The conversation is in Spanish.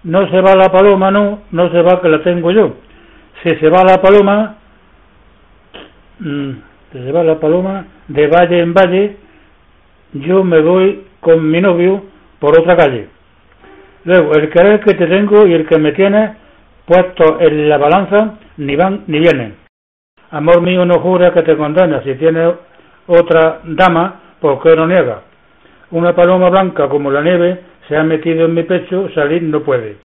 no se va la paloma, no se va que la tengo yo. Si se va la paloma, de valle en valle, yo me voy con mi novio por otra calle. Luego, el querer que te tengo y el que me tienes puesto en la balanza, ni van ni vienen. Amor mío, no jura que te condena, si tienes otra dama, ¿por qué no niegas? Una paloma blanca como la nieve se ha metido en mi pecho, salir no puede.